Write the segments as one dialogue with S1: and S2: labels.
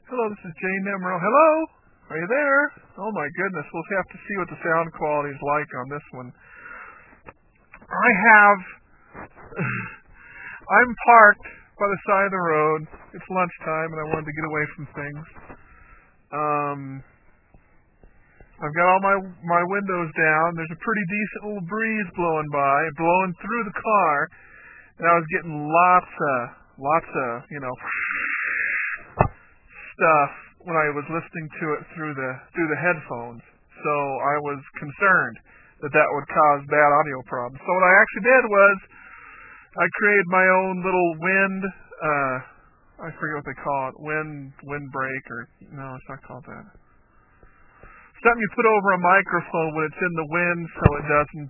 S1: Hello, this is Jane Nemro. Hello? Are you there? Oh my goodness, we'll have to see what the sound quality is like on this one. I have... I'm parked by the side of the road. It's lunchtime and I wanted to get away from things. I've got all my windows down. There's a pretty decent little breeze blowing through the car. And I was getting lots of, stuff when I was listening to it through the headphones. So I was concerned that would cause bad audio problems. So what I actually did was I created my own little wind, I forget what they call it, windbreak, or no, it's not called that. Something you put over a microphone when it's in the wind so it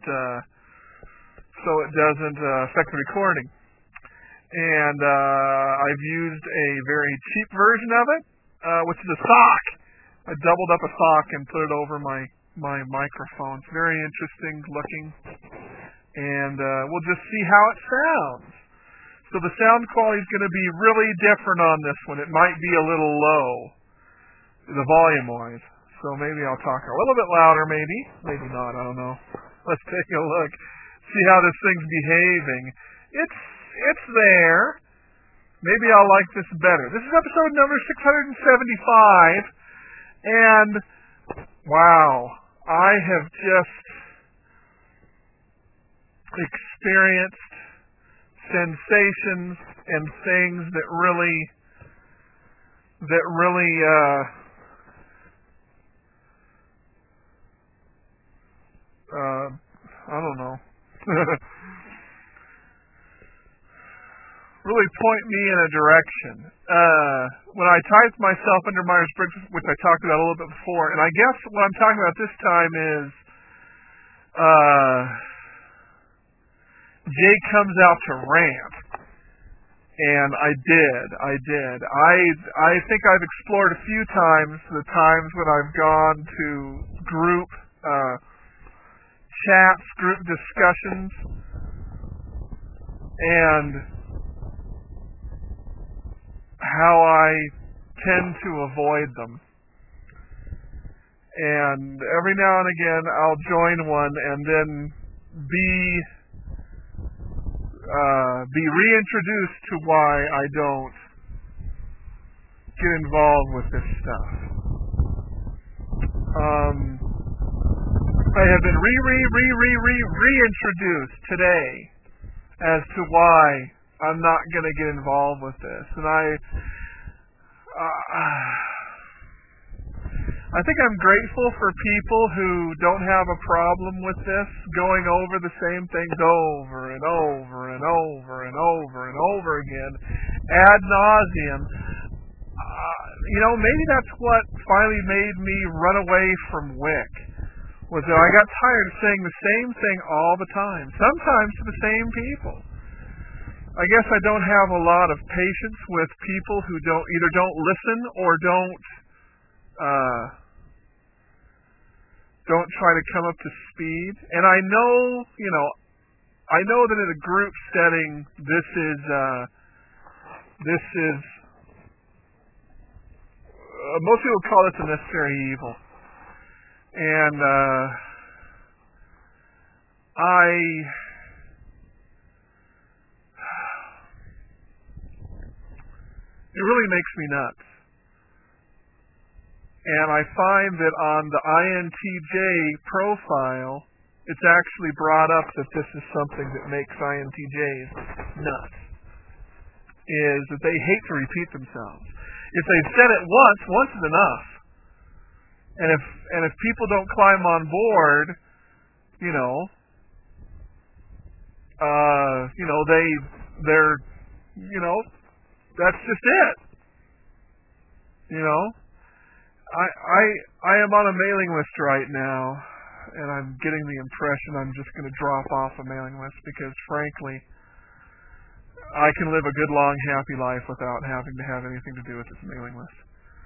S1: doesn't affect the recording. And I've used a very cheap version of it, which is a sock. I doubled up a sock and put it over my microphone. It's very interesting looking. And we'll just see how it sounds. So the sound quality is going to be really different on this one. It might be a little low, the volume-wise. So maybe I'll talk a little bit louder, maybe. Maybe not, I don't know. Let's take a look. See how this thing's behaving. It's there. Maybe I'll like this better. This is episode number 675. And, wow, I have just experienced sensations and things that really I don't know, really point me in a direction. When I typed myself under Myers-Briggs, which I talked about a little bit before, and I guess what I'm talking about this time is Jay comes out to rant. And I did. I think I've explored a few times the times when I've gone to group chats, group discussions, and how I tend to avoid them. And every now and again I'll join one and then be reintroduced to why I don't get involved with this stuff. I have been reintroduced today as to why I'm not going to get involved with this. And I think I'm grateful for people who don't have a problem with this, going over the same things over and over and over and over and over again, ad nauseum. Maybe that's what finally made me run away from WIC, was that I got tired of saying the same thing all the time, sometimes to the same people. I guess I don't have a lot of patience with people who either don't listen or don't try to come up to speed. And I know that in a group setting, this is most people call this a necessary evil. And it really makes me nuts. And I find that on the INTJ profile, it's actually brought up that this is something that makes INTJs nuts, is that they hate to repeat themselves. If they've said it once is enough. And if people don't climb on board, that's just it. I am on a mailing list right now, and I'm getting the impression I'm just going to drop off a mailing list because, frankly, I can live a good, long, happy life without having to have anything to do with this mailing list.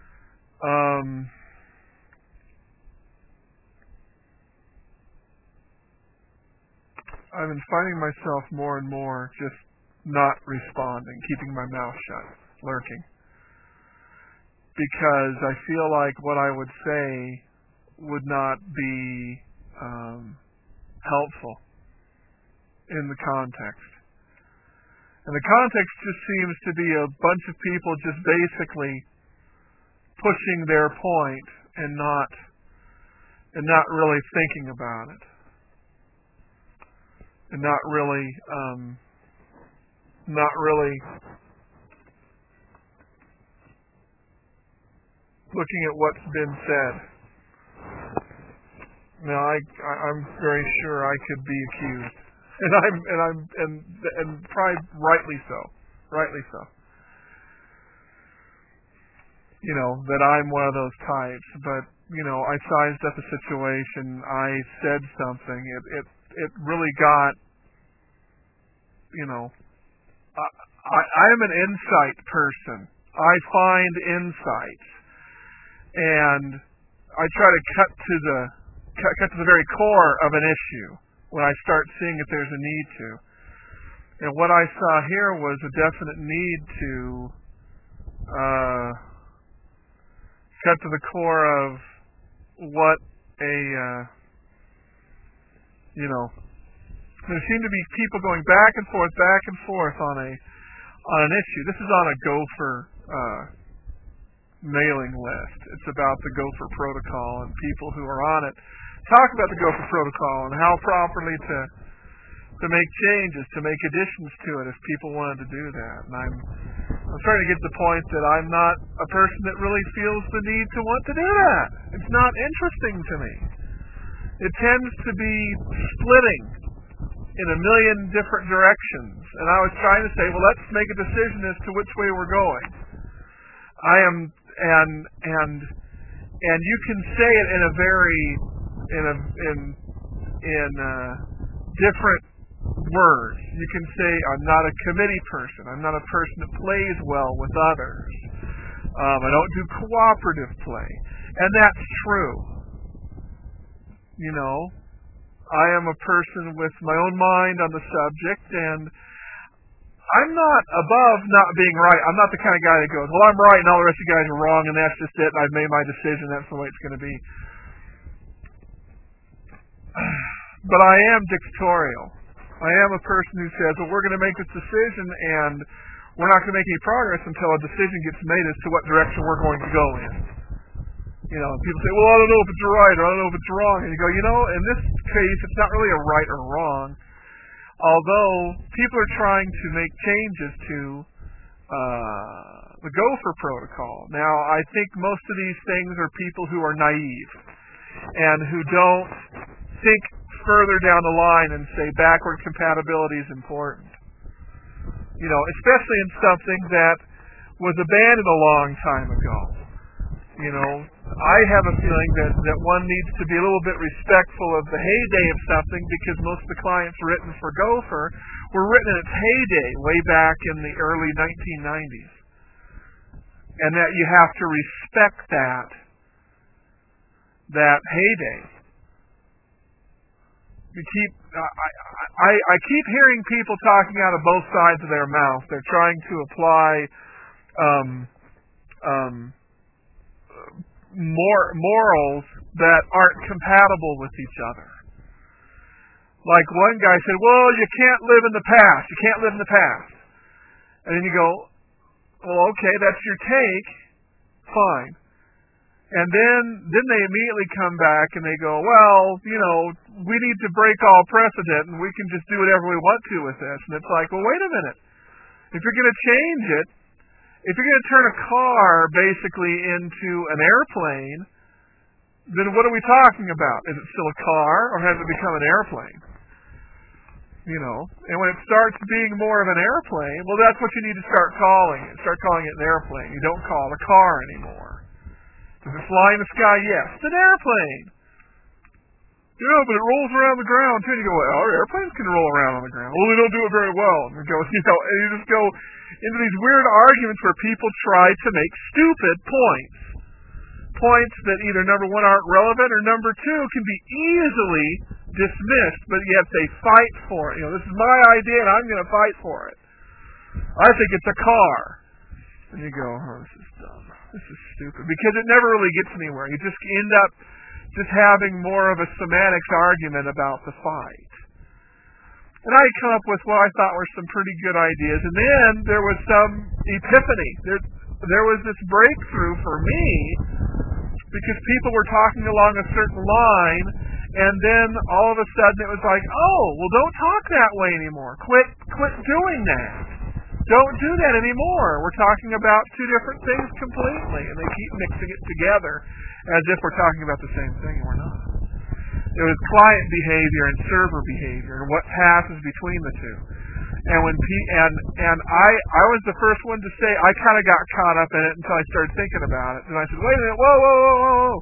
S1: I've been finding myself more and more just not responding, keeping my mouth shut, lurking. because I feel like what I would say would not be helpful in the context. And the context just seems to be a bunch of people just basically pushing their point and not really thinking about it. And not really looking at what's been said. Now, I'm very sure I could be accused, and probably rightly so, that I'm one of those types. But I sized up a situation. I said something. It really got. I am an insight person. I find insights, and I try to cut to the very core of an issue when I start seeing if there's a need to. And what I saw here was a definite need to cut to the core of what there seem to be people going back and forth on an issue. This is on a Gopher mailing list. It's about the Gopher protocol, and people who are on it talk about the Gopher protocol and how properly to make changes, to make additions to it if people wanted to do that. And I'm starting to get to the point that I'm not a person that really feels the need to want to do that. It's not interesting to me. It tends to be splitting in a million different directions. And I was trying to say, well, let's make a decision as to which way we're going. And you can say it in a very different words. You can say, I'm not a committee person. I'm not a person that plays well with others. I don't do cooperative play. And that's true. I am a person with my own mind on the subject, and I'm not above not being right. I'm not the kind of guy that goes, well, I'm right and all the rest of you guys are wrong, and that's just it, and I've made my decision, that's the way it's going to be. But I am dictatorial. I am a person who says, well, we're going to make this decision, and we're not going to make any progress until a decision gets made as to what direction we're going to go in. People say, well, I don't know if it's right or I don't know if it's wrong. And you go, in this case, it's not really a right or wrong. Although people are trying to make changes to the Gopher protocol. Now, I think most of these things are people who are naive and who don't think further down the line and say backward compatibility is important. Especially in something that was abandoned a long time ago. I have a feeling that one needs to be a little bit respectful of the heyday of something, because most of the clients written for Gopher were written in its heyday way back in the early 1990s. And that you have to respect that heyday. I keep hearing people talking out of both sides of their mouth. They're trying to apply morals that aren't compatible with each other. Like one guy said, well, you can't live in the past. You can't live in the past. And then you go, well, okay, that's your take. Fine. And then they immediately come back and they go, well, we need to break all precedent and we can just do whatever we want to with this. And it's like, well, wait a minute. If you're going to change it, if you're going to turn a car basically into an airplane, then what are we talking about? Is it still a car or has it become an airplane? And when it starts being more of an airplane, well, that's what you need to start calling it. Start calling it an airplane. You don't call it a car anymore. Does it fly in the sky? Yes. It's an airplane. But it rolls around the ground too. And you go, well, airplanes can roll around on the ground. Well, they don't do it very well. And you go, and you just go into these weird arguments where people try to make stupid points. Points that either number one aren't relevant or number two can be easily dismissed, but yet they fight for it. This is my idea and I'm going to fight for it. I think it's a car. And you go, oh, this is dumb. This is stupid. Because it never really gets anywhere. You just end up just having more of a semantics argument about the fight. And I come up with what I thought were some pretty good ideas. And then there was some epiphany. There was this breakthrough for me because people were talking along a certain line, and then all of a sudden it was like, oh, well, don't talk that way anymore. Quit doing that. Don't do that anymore. We're talking about two different things completely, and they keep mixing it together as if we're talking about the same thing, and we're not. It was client behavior and server behavior, and what passes between the two. And when I was the first one to say, I kind of got caught up in it until I started thinking about it, and I said, wait a minute, whoa.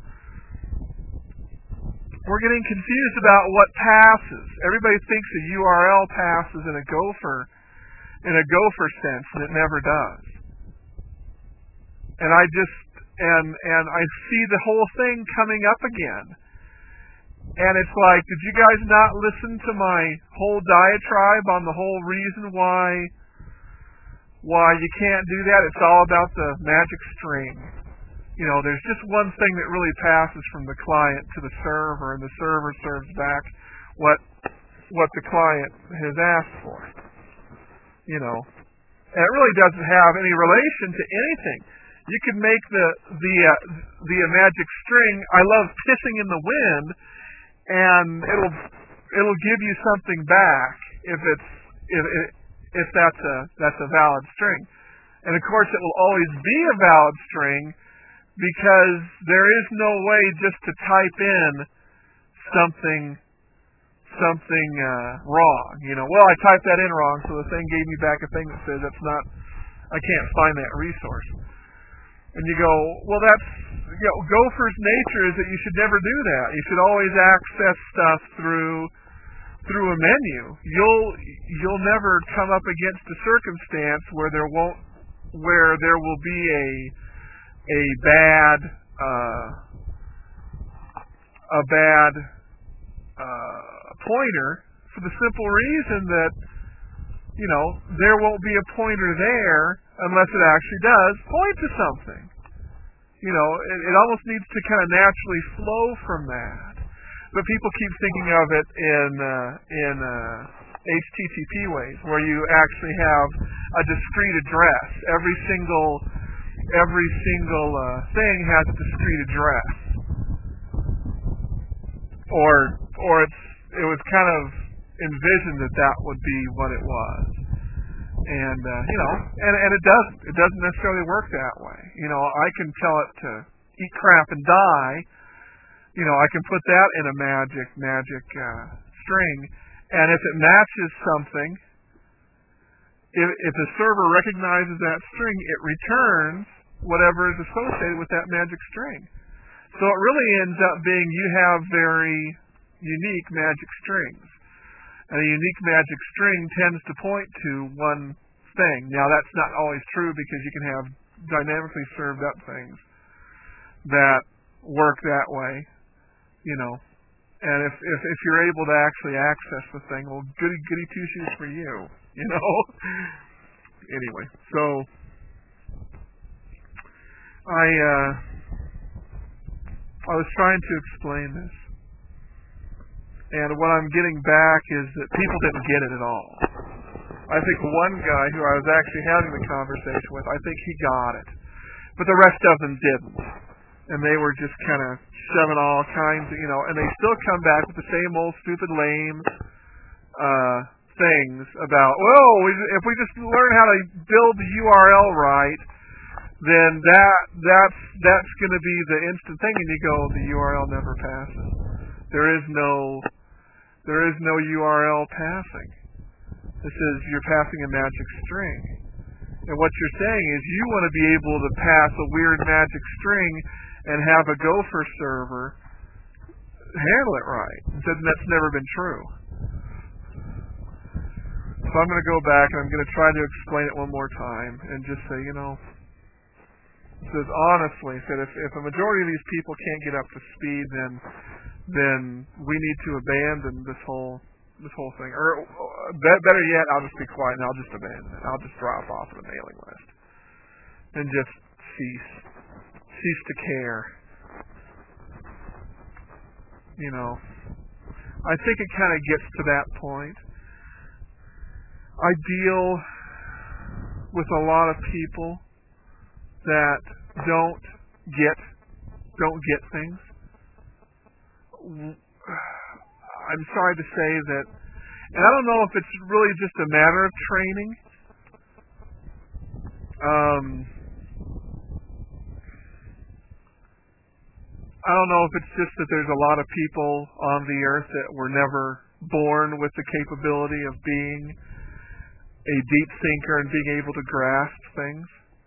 S1: We're getting confused about what passes. Everybody thinks a URL passes in a Gopher sense, and it never does. And I see the whole thing coming up again. And it's like, did you guys not listen to my whole diatribe on the whole reason why you can't do that? It's all about the magic string. There's just one thing that really passes from the client to the server, and the server serves back what the client has asked for. And it really doesn't have any relation to anything. You can make the magic string, I love pissing in the wind, and it'll give you something back if that's a valid string. And of course it will always be a valid string because there is no way just to type in something wrong. Well, I typed that in wrong, so the thing gave me back a thing that says I can't find that resource. And you go, well, Gopher's nature is that you should never do that. You should always access stuff through a menu. You'll never come up against a circumstance where there will be a bad pointer for the simple reason that there won't be a pointer there unless it actually does point to something. It almost needs to kind of naturally flow from that. But people keep thinking of it in HTTP ways, where you actually have a discrete address. Every single thing has a discrete address. Or it was kind of envisioned that would be what it was. And and it doesn't necessarily work that way. I can tell it to eat crap and die. I can put that in a magic string, and if it matches something, if the server recognizes that string, it returns whatever is associated with that magic string. So it really ends up being you have very unique magic strings. And a unique magic string tends to point to one thing. Now, that's not always true because you can have dynamically served up things that work that way, And if you're able to actually access the thing, well, goody two-shoes for you, Anyway, so I was trying to explain this. And what I'm getting back is that people didn't get it at all. I think one guy who I was actually having the conversation with, I think he got it. But the rest of them didn't. And they were just kind of shoving all kinds of, and they still come back with the same old stupid lame things about, if we just learn how to build the URL right, then that's going to be the instant thing. And you go, the URL never passes. There is no URL passing. This is, you're passing a magic string. And what you're saying is you want to be able to pass a weird magic string and have a Gopher server handle it right. And that's never been true. So I'm going to go back and I'm going to try to explain it one more time and just say, it says honestly, if a majority of these people can't get up to speed, then we need to abandon this whole thing. Or better yet, I'll just be quiet and I'll just abandon it. I'll just drop off the mailing list. and just cease to care. I think it kind of gets to that point. I deal with a lot of people that don't get things. I'm sorry to say that, and I don't know if it's really just a matter of training. I don't know if it's just that there's a lot of people on the earth that were never born with the capability of being a deep thinker and being able to grasp things,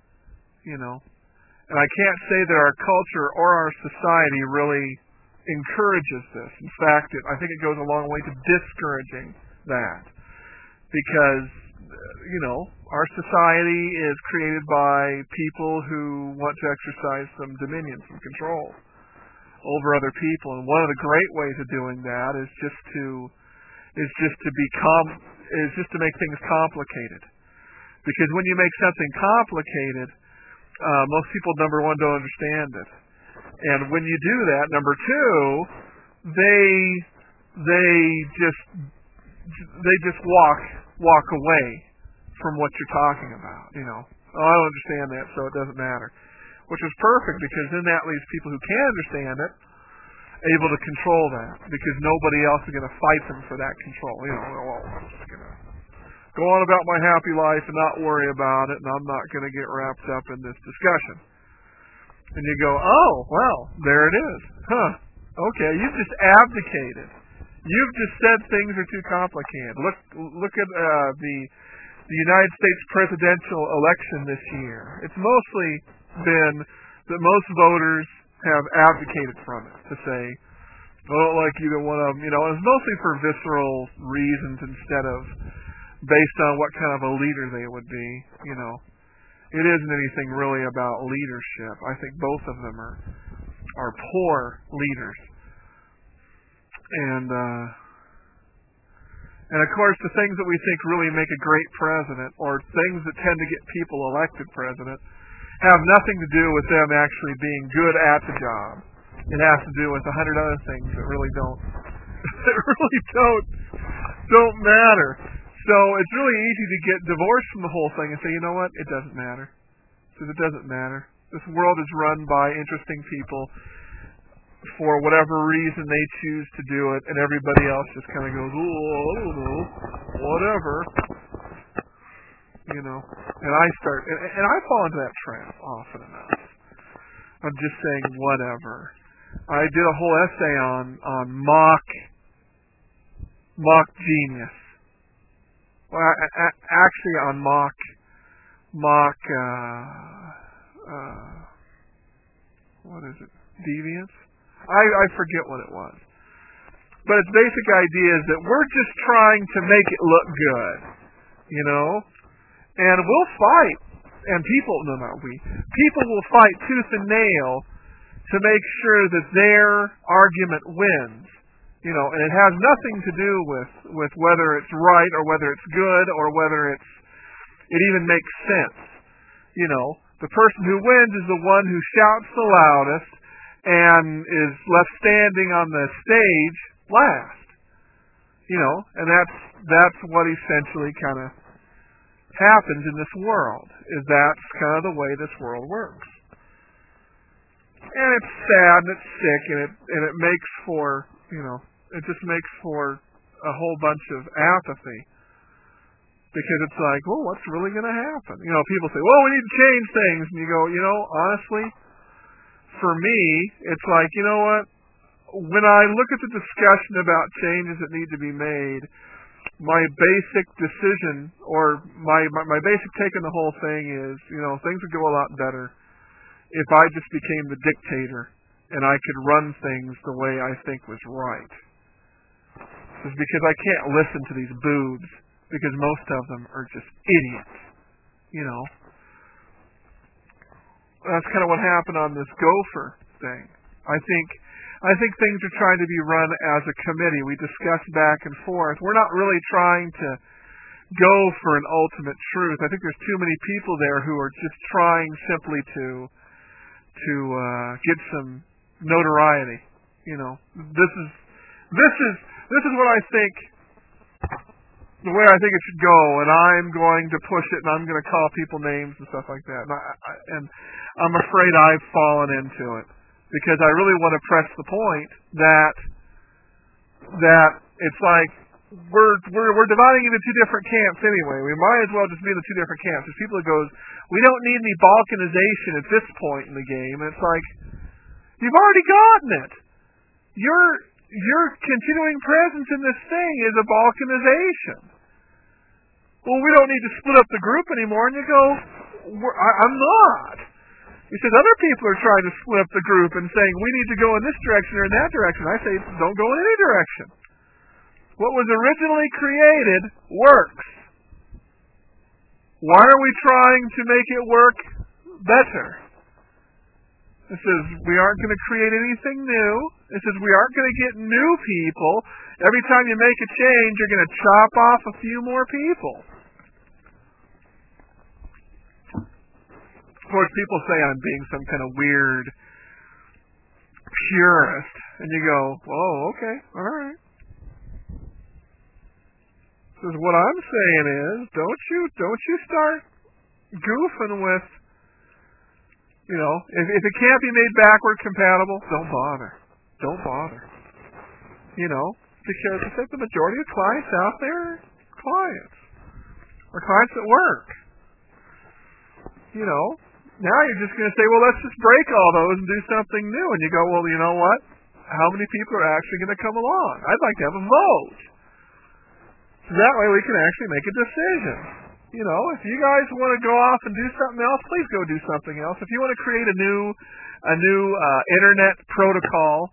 S1: And I can't say that our culture or our society really encourages this. In fact, I think it goes a long way to discouraging that. Because, our society is created by people who want to exercise some dominion, some control over other people. And one of the great ways of doing that is just to make things complicated. Because when you make something complicated, most people, number one, don't understand it. And when you do that, number two, they just walk away from what you're talking about. I don't understand that, so it doesn't matter. Which is perfect, because then that leaves people who can understand it able to control that, because nobody else is going to fight them for that control. I'm just going to go on about my happy life and not worry about it, and I'm not going to get wrapped up in this discussion. And you go, oh, well, there it is. Okay, you've just abdicated. You've just said things are too complicated. Look at the United States presidential election this year. It's mostly been that most voters have abdicated from it, to say, I don't like either one of them. It's mostly for visceral reasons instead of based on what kind of a leader they would be. It isn't anything really about leadership. I think both of them are poor leaders. And of course, the things that we think really make a great president, or things that tend to get people elected president, have nothing to do with them actually being good at the job. It has to do with 100 other things that really don't matter. So it's really easy to get divorced from the whole thing and say, you know what, it doesn't matter. Because it doesn't matter. This world is run by interesting people for whatever reason they choose to do it, and everybody else just kind of goes, oh, I don't know, whatever. And I fall into that trap often enough. I'm just saying whatever. I did a whole essay on mock genius. Well, actually on mock what is it? Deviance? I forget what it was. But its basic idea is that we're just trying to make it look good, and we'll fight, and people will fight tooth and nail to make sure that their argument wins, and it has nothing to do with whether it's right or whether it's good or whether it even makes sense. The person who wins is the one who shouts the loudest and is left standing on the stage last. And that's what essentially kind of happens in this world, is that's kind of the way this world works. And it's sad and it's sick, and it makes for, it just makes for a whole bunch of apathy. Because it's like, well, what's really going to happen? People say, well, we need to change things. And you go, honestly, for me, it's like, you know what? When I look at the discussion about changes that need to be made, my basic decision, or my basic take on the whole thing is, things would go a lot better if I just became the dictator and I could run things the way I think was right. It's because I can't listen to these boobs, because most of them are just idiots. That's kind of what happened on this gopher thing. I think things are trying to be run as a committee. We discuss back and forth. We're not really trying to go for an ultimate truth. I think there's too many people there who are just trying simply to get some notoriety. This is what I think, the way I think it should go, and I'm going to push it, and I'm going to call people names and stuff like that. And I'm afraid I've fallen into it because I really want to press the point that it's like we're dividing into two different camps anyway. We might as well just be in the two different camps. There's people that goes, we don't need any balkanization at this point in the game, and it's like, you've already gotten it. Your continuing presence in this thing is a balkanization. Well, we don't need to split up the group anymore, and you go, I'm not. He says other people are trying to split up the group and saying we need to go in this direction or in that direction. I say don't go in any direction. What was originally created works. Why are we trying to make it work better? It says we aren't going to create anything new. It says we aren't going to get new people. Every time you make a change, you're going to chop off a few more people. Of course, people say I'm being some kind of weird purist. And you go, oh, okay, all right. Says what I'm saying is, don't you start goofing with, if it can't be made backward compatible, don't bother. Don't bother. Because I said the majority of clients out there are clients. Or clients at work. Now you're just going to say, well, let's just break all those and do something new. And you go, well, you know what? How many people are actually going to come along? I'd like to have a vote. So that way we can actually make a decision. If you guys want to go off and do something else, please go do something else. If you want to create a new internet protocol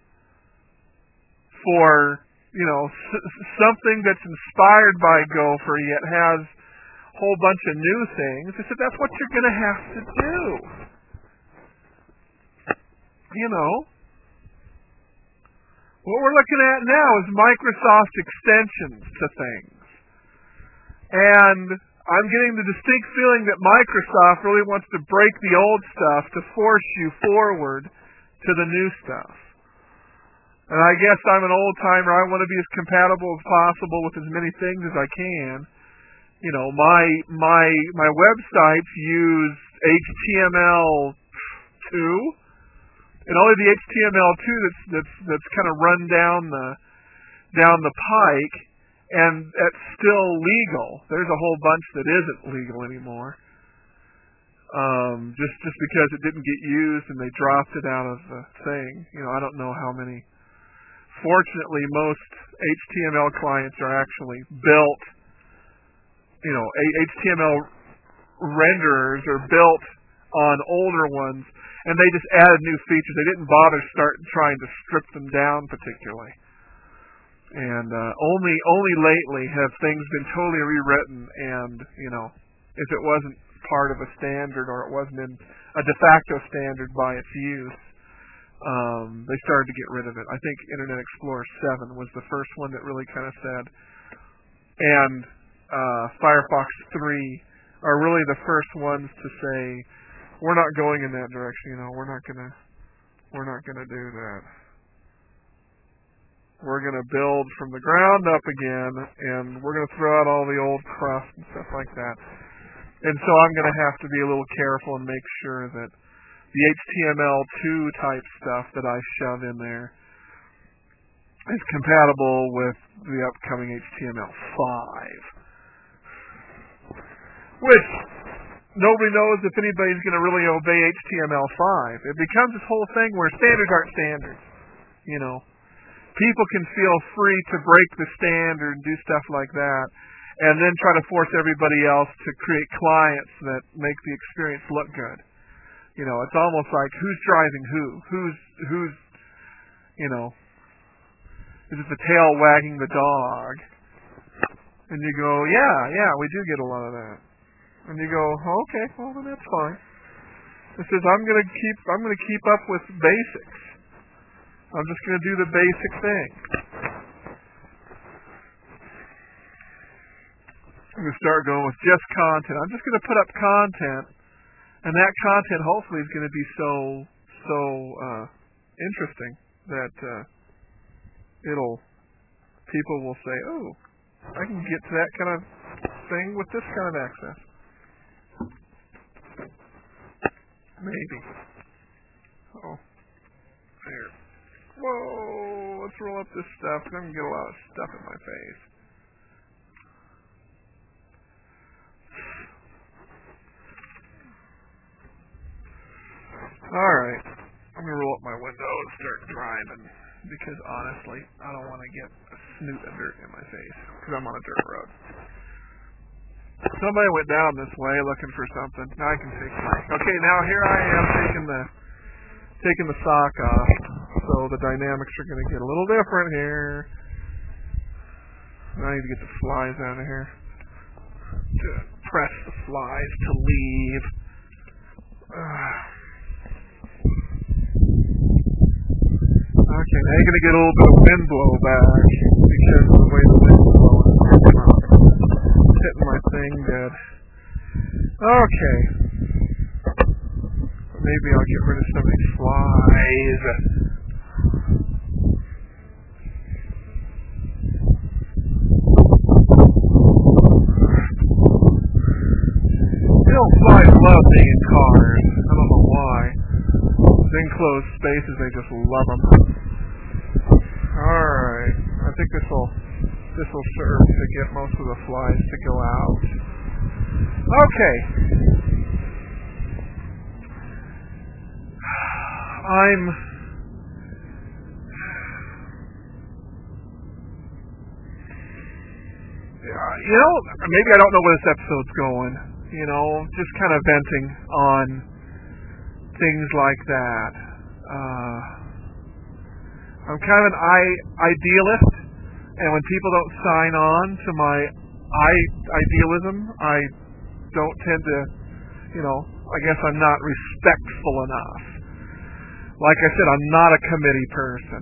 S1: for, something that's inspired by Gopher yet has a whole bunch of new things, I said that's what you're going to have to do. What we're looking at now is Microsoft extensions to things. And I'm getting the distinct feeling that Microsoft really wants to break the old stuff to force you forward to the new stuff. And I guess I'm an old-timer. I want to be as compatible as possible with as many things as I can. My websites use HTML2, and only the HTML2 that's kind of run down the pike. And that's still legal. There's a whole bunch that isn't legal anymore. Just because it didn't get used and they dropped it out of the thing. I don't know how many. Fortunately, most HTML clients are actually built. HTML renderers are built on older ones, and they just added new features. They didn't bother trying to strip them down particularly. And only lately have things been totally rewritten, and if it wasn't part of a standard or it wasn't in a de facto standard by its use, they started to get rid of it. I think Internet Explorer 7 was the first one that really kind of said, and Firefox 3 are really the first ones to say, we're not going in that direction. We're not gonna do that. We're going to build from the ground up again, and we're going to throw out all the old crust and stuff like that. And so I'm going to have to be a little careful and make sure that the HTML2 type stuff that I shove in there is compatible with the upcoming HTML5. Which nobody knows if anybody's going to really obey HTML5. It becomes this whole thing where standards aren't standards, People can feel free to break the standard and do stuff like that, and then try to force everybody else to create clients that make the experience look good. It's almost like who's driving who? Who's is it the tail wagging the dog? And you go, yeah, we do get a lot of that. And you go, okay, well then that's fine. It says I'm gonna keep up with basics. I'm just going to do the basic thing. going to start going with just content. I'm just going to put up content, and that content hopefully is going to be so interesting that people will say, oh, I can get to that kind of thing with this kind of access. Maybe. Oh, there. Whoa, let's roll up this stuff. I'm going to get a lot of stuff in my face. Alright. I'm going to roll up my window and start driving. Because honestly, I don't want to get a snoot of dirt in my face. Because I'm on a dirt road. Somebody went down this way looking for something. Now I can take it. Okay, now here I am taking the sock off. So the dynamics are going to get a little different here. I need to get the flies out of here. To press the flies to leave. Okay, now you're going to get a little bit of wind blowback because of the way the wind's blowing. It's hitting my thing good. Okay. Maybe I'll get rid of some of these flies. Flies love being in cars. I don't know why. These enclosed spaces, they just love them. Alright. I think this will serve to get most of the flies to go out. Okay. Maybe I don't know where this episode's going. Just kind of venting on things like that. I'm kind of an idealist, and when people don't sign on to my idealism, I don't tend to, I guess I'm not respectful enough. Like I said, I'm not a committee person.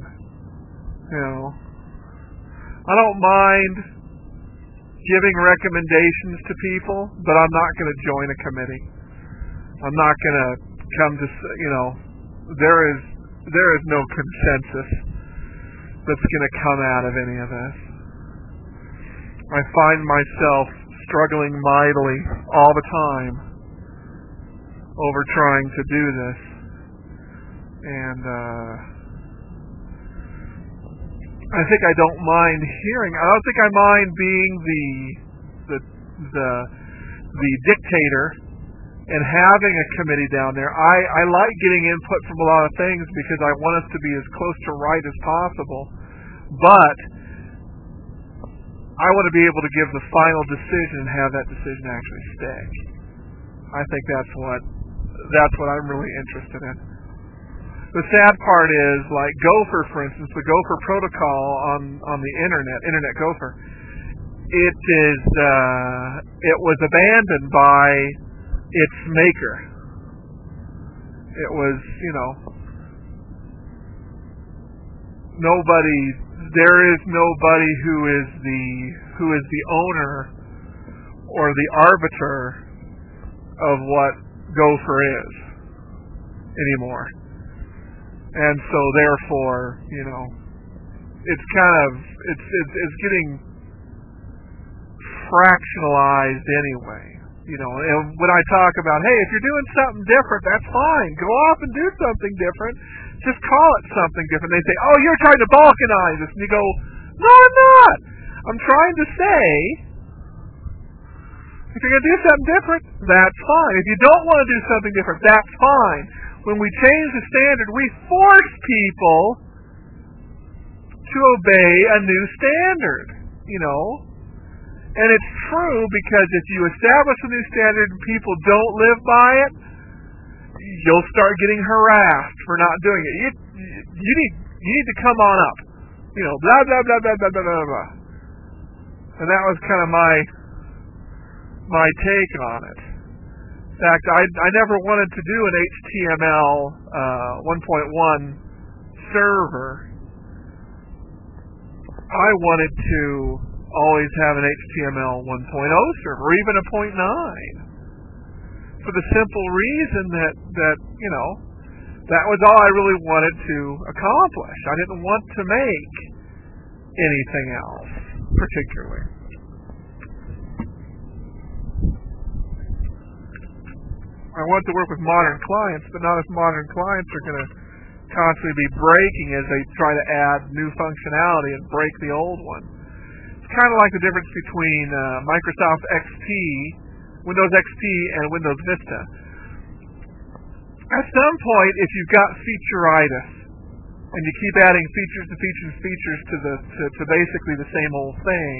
S1: I don't mind giving recommendations to people, but I'm not going to join a committee. I'm not going to come to, there is no consensus that's going to come out of any of this. I find myself struggling mightily all the time over trying to do this. And I think I don't mind hearing. I don't think I mind being the dictator and having a committee down there. I like getting input from a lot of things because I want us to be as close to right as possible. But I want to be able to give the final decision and have that decision actually stick. I think that's what I'm really interested in. The sad part is, like Gopher, for instance, the Gopher protocol on the Internet Gopher, it was abandoned by its maker. It was, there is nobody who is the owner or the arbiter of what Gopher is anymore. And so therefore, it's getting fractionalized anyway. And when I talk about, hey, if you're doing something different, that's fine. Go off and do something different. Just call it something different. They say, oh, you're trying to balkanize us. And you go, no, I'm not. I'm trying to say, if you're going to do something different, that's fine. If you don't want to do something different, that's fine. When we change the standard, we force people to obey a new standard, And it's true because if you establish a new standard and people don't live by it, you'll start getting harassed for not doing it. You need to come on up. Blah, blah, blah, blah, blah, blah, blah, blah. And that was kind of my take on it. In fact, I never wanted to do an HTML 1.1 server. I wanted to always have an HTML 1.0 server, or even a .9, for the simple reason that that was all I really wanted to accomplish. I didn't want to make anything else, particularly. I want to work with modern clients, but not if modern clients are going to constantly be breaking as they try to add new functionality and break the old one. It's kind of like the difference between Microsoft XP, Windows XP, and Windows Vista. At some point, if you've got featureitis and you keep adding features to basically the same old thing,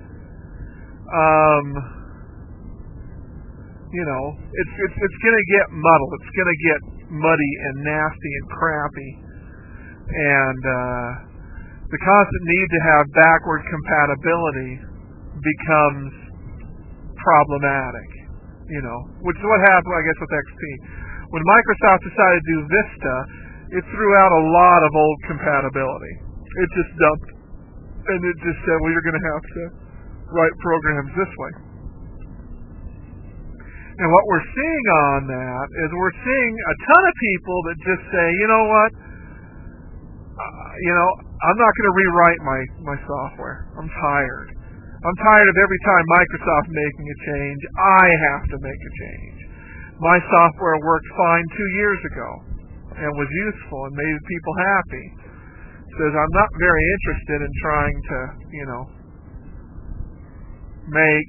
S1: it's going to get muddled. It's going to get muddy and nasty and crappy, and the constant need to have backward compatibility becomes problematic. Which is what happened, I guess, with XP. When Microsoft decided to do Vista, it threw out a lot of old compatibility. It just dumped, and it just said, well, you're going to have to write programs this way. And what we're seeing on that is we're seeing a ton of people that just say, you know what, I'm not going to rewrite my software. I'm tired. I'm tired of every time Microsoft making a change, I have to make a change. My software worked fine 2 years ago and was useful and made people happy. Says I'm not very interested in trying to, make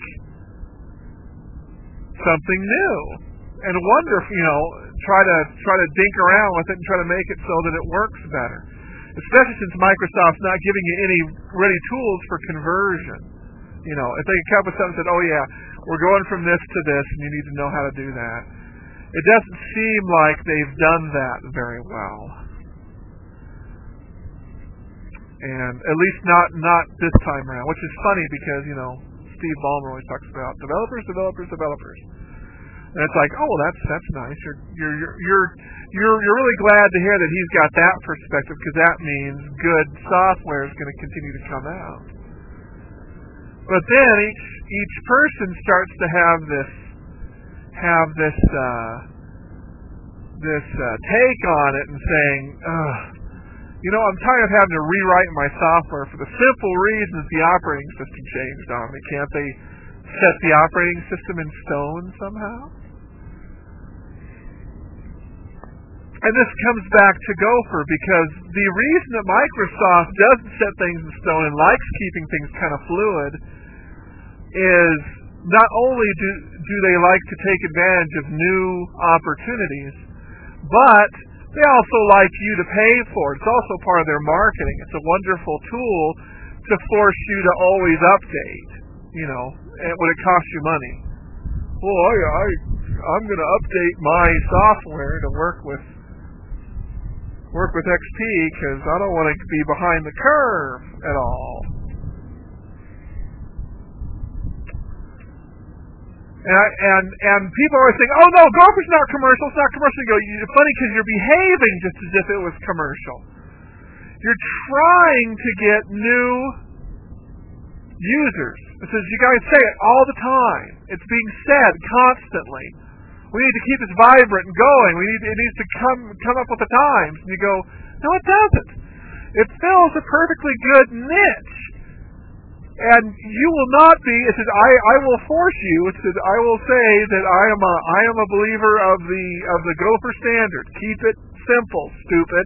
S1: something new and wonder if, try to dink around with it and try to make it so that it works better. Especially since Microsoft's not giving you any ready tools for conversion. If they come up with something and said, oh yeah, we're going from this to this and you need to know how to do that. It doesn't seem like they've done that very well. And at least not this time around, which is funny because, Steve Ballmer always talks about developers. And it's like, oh, well, that's nice. You're really glad to hear that he's got that perspective, because that means good software is going to continue to come out. But then each person starts to have this take on it and saying, I'm tired of having to rewrite my software for the simple reason that the operating system changed on me. Can't they set the operating system in stone somehow? And this comes back to Gopher, because the reason that Microsoft doesn't set things in stone and likes keeping things kind of fluid is not only do they like to take advantage of new opportunities, but they also like you to pay for it. It's also part of their marketing. It's a wonderful tool to force you to always update, when it costs you money. Well, I'm going to update my software to work with XP because I don't want to be behind the curve at all. And people are saying, oh no, Gopher's not commercial, it's not commercial. You go, it's funny because you're behaving just as if it was commercial. You're trying to get new users. It says, you guys say it all the time. It's being said constantly. We need to keep this vibrant and going. It needs to come up with the times. And you go, no, it doesn't. It fills a perfectly good niche. And you will not be. It says, I will force you. It says, I will say that I am a believer of the Gopher standard. Keep it simple, stupid.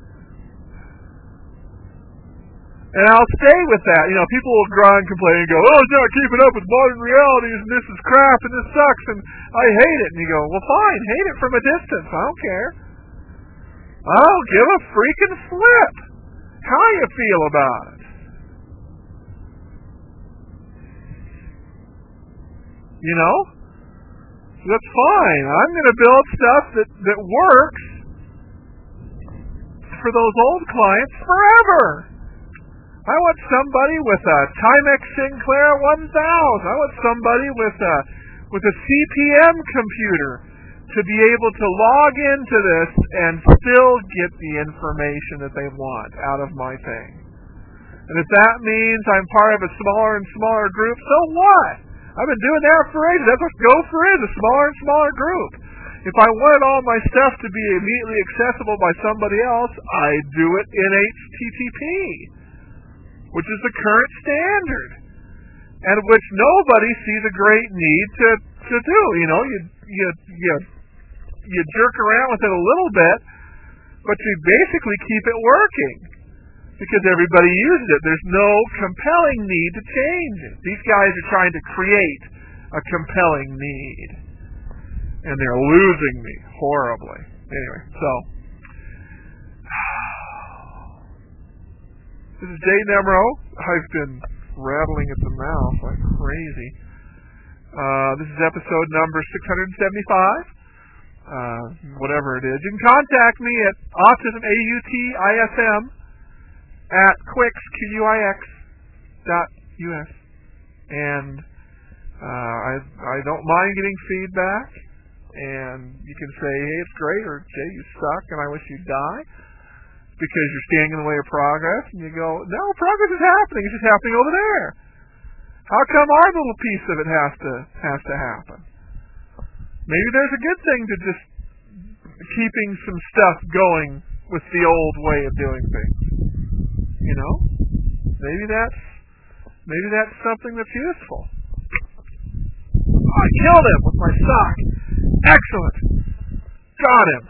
S1: And I'll stay with that. People will grind, complain, and go, oh, it's not keeping up with modern realities, and this is crap, and this sucks, and I hate it. And you go, well, fine, hate it from a distance. I don't care. I don't give a freaking flip how you feel about it. That's fine. I'm going to build stuff that works for those old clients forever. I want somebody with a Timex Sinclair 1000. I want somebody with a CP/M computer to be able to log into this and still get the information that they want out of my thing. And if that means I'm part of a smaller and smaller group, so what? I've been doing that for ages. That's what Gopher is, a smaller and smaller group. If I wanted all my stuff to be immediately accessible by somebody else, I do it in HTTP, which is the current standard, and which nobody sees a great need to do. You jerk around with it a little bit, but you basically keep it working because everybody uses it. There's no compelling need to change it. These guys are trying to create a compelling need, and they're losing me horribly. Anyway, so this is Jay Nemro. I've been rattling at the mouth like crazy. This is episode number 675. Whatever it is. You can contact me at autism, AUTISM, at quix, QUIX.US. And I don't mind getting feedback. And you can say, hey, it's great, or Jay, you suck, and I wish you'd die, because you're standing in the way of progress. And you go, no, progress is happening. It's just happening over there. How come our little piece of it has to happen? Maybe there's a good thing to just keeping some stuff going with the old way of doing things. Maybe that's something that's useful. I killed him with my sock. Excellent. Got him.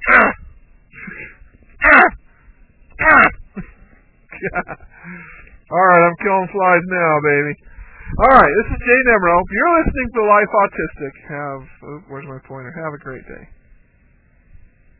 S1: All right, I'm killing flies now, baby. All right, this is Jay Nemro. If you're listening to Life Autistic, where's my pointer? Have a great day.